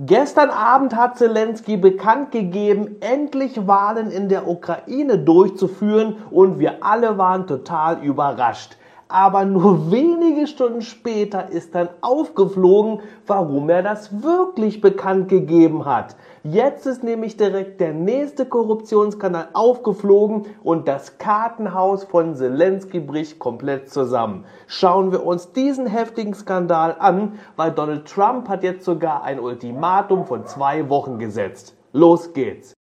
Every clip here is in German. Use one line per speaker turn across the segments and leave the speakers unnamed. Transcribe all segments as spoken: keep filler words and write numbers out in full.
Gestern Abend hat Zelensky bekannt gegeben, endlich Wahlen in der Ukraine durchzuführen, und wir alle waren total überrascht. Aber nur wenige Stunden später ist dann aufgeflogen, warum er das wirklich bekannt gegeben hat. Jetzt ist nämlich direkt der nächste Korruptionsskandal aufgeflogen und das Kartenhaus von Zelensky bricht komplett zusammen. Schauen wir uns diesen heftigen Skandal an, weil Donald Trump hat jetzt sogar ein Ultimatum von zwei Wochen gesetzt. Los geht's!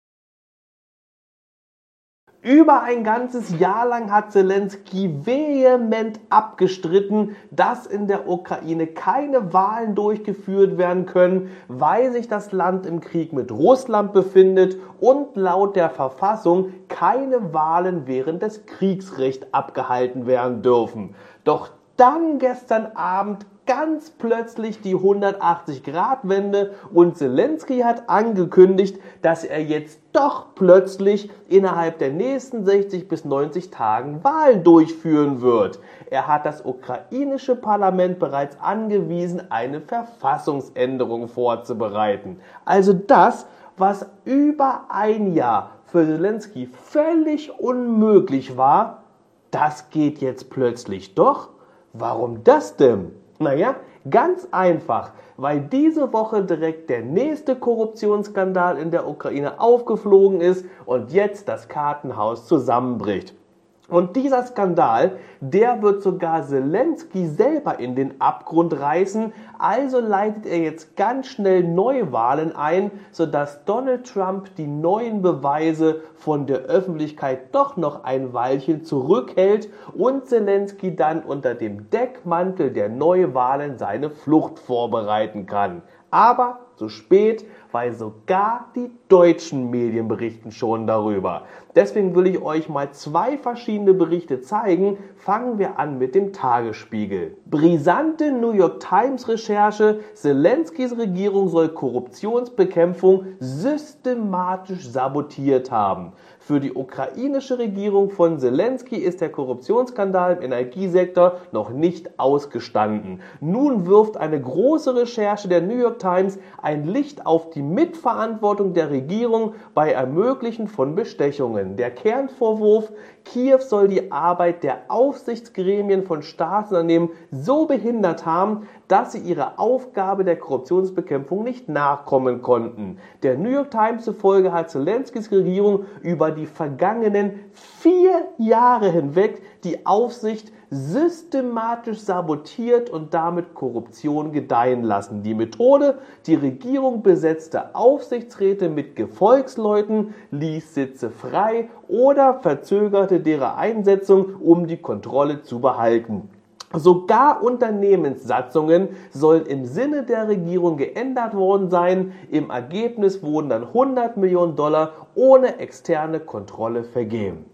Über ein ganzes Jahr lang hat Zelensky vehement abgestritten, dass in der Ukraine keine Wahlen durchgeführt werden können, weil sich das Land im Krieg mit Russland befindet und laut der Verfassung keine Wahlen während des Kriegsrechts abgehalten werden dürfen. Doch dann gestern Abend ganz plötzlich die hundertachtzig-Grad-Wende und Zelensky hat angekündigt, dass er jetzt doch plötzlich innerhalb der nächsten sechzig bis neunzig Tagen Wahlen durchführen wird. Er hat das ukrainische Parlament bereits angewiesen, eine Verfassungsänderung vorzubereiten. Also das, was über ein Jahr für Zelensky völlig unmöglich war, das geht jetzt plötzlich doch. Warum das denn? Naja, ganz einfach, weil diese Woche direkt der nächste Korruptionsskandal in der Ukraine aufgeflogen ist und jetzt das Kartenhaus zusammenbricht. Und dieser Skandal, der wird sogar Zelensky selber in den Abgrund reißen, also leitet er jetzt ganz schnell Neuwahlen ein, sodass Donald Trump die neuen Beweise von der Öffentlichkeit doch noch ein Weilchen zurückhält und Zelensky dann unter dem Deckmantel der Neuwahlen seine Flucht vorbereiten kann. Aber zu spät, weil sogar die deutschen Medien berichten schon darüber. Deswegen will ich euch mal zwei verschiedene Berichte zeigen. Fangen wir an mit dem Tagesspiegel. Brisante New York Times Recherche: Zelenskys Regierung soll Korruptionsbekämpfung systematisch sabotiert haben. Für die ukrainische Regierung von Zelensky ist der Korruptionsskandal im Energiesektor noch nicht ausgestanden. Nun wirft eine große Recherche der New York Times ein Licht auf die Mitverantwortung der Regierung bei Ermöglichen von Bestechungen. Der Kernvorwurf: Kiew soll die Arbeit der Aufsichtsgremien von Staatsunternehmen so behindert haben, dass sie ihrer Aufgabe der Korruptionsbekämpfung nicht nachkommen konnten. Der New York Times zufolge hat Zelenskys Regierung über die vergangenen vier Jahre hinweg die Aufsicht systematisch sabotiert und damit Korruption gedeihen lassen. Die Methode: Die Regierung besetzte Aufsichtsräte mit Gefolgsleuten, ließ Sitze frei oder verzögerte deren Einsetzung, um die Kontrolle zu behalten. Sogar Unternehmenssatzungen sollen im Sinne der Regierung geändert worden sein. Im Ergebnis wurden dann hundert Millionen Dollar ohne externe Kontrolle vergeben.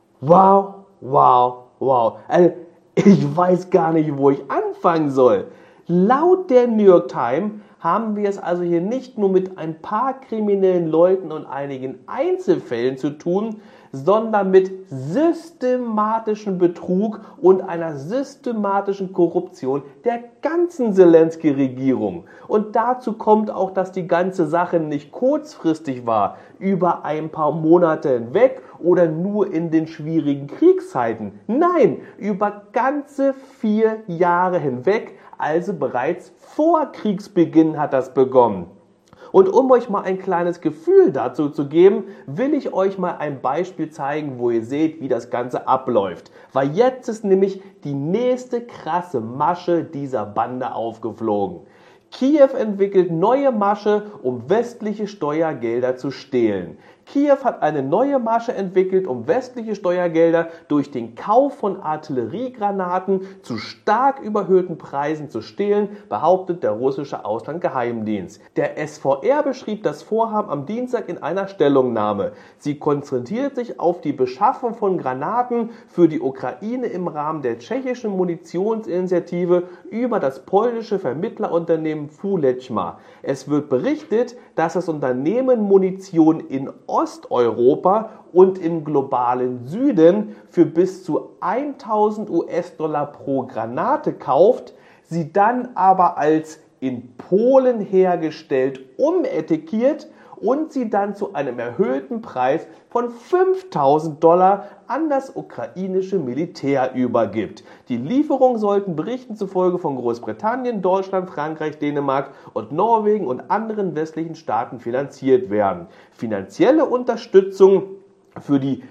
Wow, wow, wow. Also, ich weiß gar nicht, wo ich anfangen soll. Laut der New York Times haben wir es also hier nicht nur mit ein paar kriminellen Leuten und einigen Einzelfällen zu tun, sondern mit systematischem Betrug und einer systematischen Korruption der ganzen Zelensky-Regierung. Und dazu kommt auch, dass die ganze Sache nicht kurzfristig war, über ein paar Monate hinweg oder nur in den schwierigen Kriegszeiten. Nein, über ganze vier Jahre hinweg, also bereits vor Kriegsbeginn hat das begonnen. Und um euch mal ein kleines Gefühl dazu zu geben, will ich euch mal ein Beispiel zeigen, wo ihr seht, wie das Ganze abläuft. Weil jetzt ist nämlich die nächste krasse Masche dieser Bande aufgeflogen. Kiew entwickelt neue Masche, um westliche Steuergelder zu stehlen. Kiew hat eine neue Masche entwickelt, um westliche Steuergelder durch den Kauf von Artilleriegranaten zu stark überhöhten Preisen zu stehlen, behauptet der russische Auslandsgeheimdienst. Der S V R beschrieb das Vorhaben am Dienstag in einer Stellungnahme. Sie konzentriert sich auf die Beschaffung von Granaten für die Ukraine im Rahmen der tschechischen Munitionsinitiative über das polnische Vermittlerunternehmen Fuleczma. Es wird berichtet, dass das Unternehmen Munition in Osteuropa und im globalen Süden für bis zu tausend US-Dollar pro Granate kauft, sie dann aber als in Polen hergestellt, umetikettiert und sie dann zu einem erhöhten Preis von fünftausend Dollar an das ukrainische Militär übergibt. Die Lieferungen sollten Berichten zufolge von Großbritannien, Deutschland, Frankreich, Dänemark und Norwegen und anderen westlichen Staaten finanziert werden. Finanzielle Unterstützung für die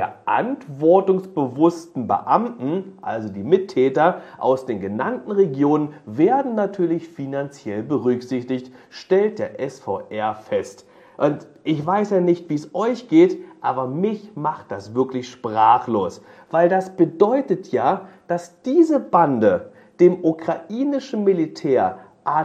verantwortungsbewussten Beamten, also die Mittäter aus den genannten Regionen, werden natürlich finanziell berücksichtigt, stellt der S V R fest. Und ich weiß ja nicht, wie es euch geht, aber mich macht das wirklich sprachlos, weil das bedeutet ja, dass diese Bande dem ukrainischen Militär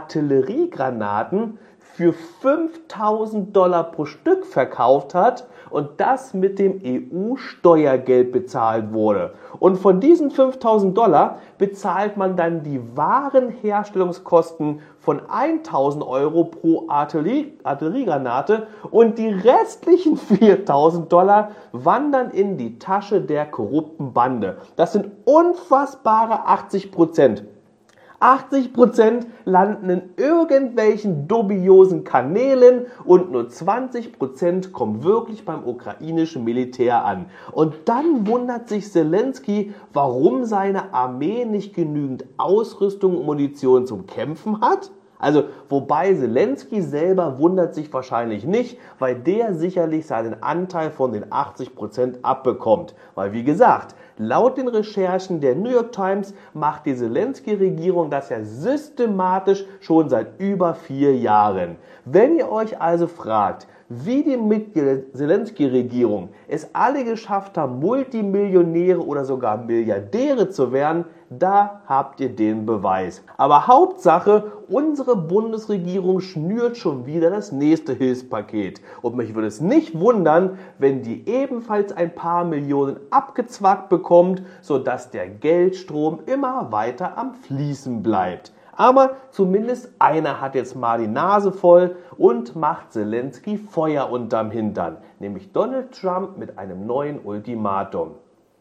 Artilleriegranaten für fünftausend Dollar pro Stück verkauft hat und das mit dem E U-Steuergeld bezahlt wurde. Und von diesen fünftausend Dollar bezahlt man dann die wahren Herstellungskosten von tausend Euro pro Artillerie, Artilleriegranate und die restlichen viertausend Dollar wandern in die Tasche der korrupten Bande. Das sind unfassbare achtzig Prozent. achtzig Prozent landen in irgendwelchen dubiosen Kanälen und nur zwanzig Prozent kommen wirklich beim ukrainischen Militär an. Und dann wundert sich Zelensky, warum seine Armee nicht genügend Ausrüstung und Munition zum Kämpfen hat. Also, wobei Zelensky selber wundert sich wahrscheinlich nicht, weil der sicherlich seinen Anteil von den achtzig Prozent abbekommt. Weil, wie gesagt, laut den Recherchen der New York Times macht die Zelensky-Regierung das ja systematisch schon seit über vier Jahren. Wenn ihr euch also fragt, wie die Mitglieder der Zelensky-Regierung es alle geschafft haben, Multimillionäre oder sogar Milliardäre zu werden, da habt ihr den Beweis. Aber Hauptsache, unsere Bundesregierung schnürt schon wieder das nächste Hilfspaket. Und mich würde es nicht wundern, wenn die ebenfalls ein paar Millionen abgezwackt bekommt, sodass der Geldstrom immer weiter am Fließen bleibt. Aber zumindest einer hat jetzt mal die Nase voll und macht Zelensky Feuer unterm Hintern, nämlich Donald Trump mit einem neuen Ultimatum.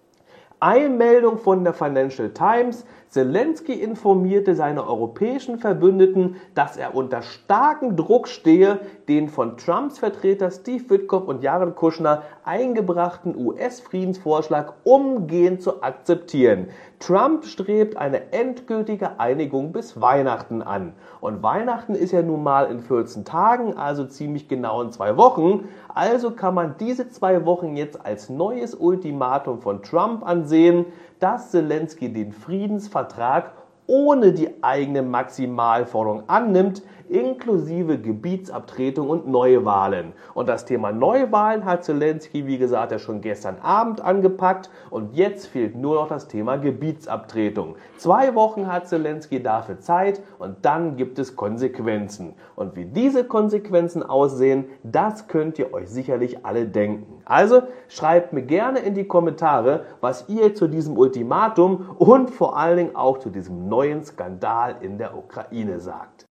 Eilmeldung von der Financial Times: Zelensky informierte seine europäischen Verbündeten, dass er unter starkem Druck stehe, den von Trumps Vertreter Steve Witkoff und Jared Kushner eingebrachten U S-Friedensvorschlag umgehend zu akzeptieren. Trump strebt eine endgültige Einigung bis Weihnachten an. Und Weihnachten ist ja nun mal in vierzehn Tagen, also ziemlich genau in zwei Wochen. Also kann man diese zwei Wochen jetzt als neues Ultimatum von Trump ansehen, dass Zelensky den Friedensvertrag ohne die eigene Maximalforderung annimmt, inklusive Gebietsabtretung und Neuwahlen. Und das Thema Neuwahlen hat Zelensky, wie gesagt, ja schon gestern Abend angepackt und jetzt fehlt nur noch das Thema Gebietsabtretung. Zwei Wochen hat Zelensky dafür Zeit und dann gibt es Konsequenzen. Und wie diese Konsequenzen aussehen, das könnt ihr euch sicherlich alle denken. Also schreibt mir gerne in die Kommentare, was ihr zu diesem Ultimatum und vor allen Dingen auch zu diesem neuen Skandal in der Ukraine sagt.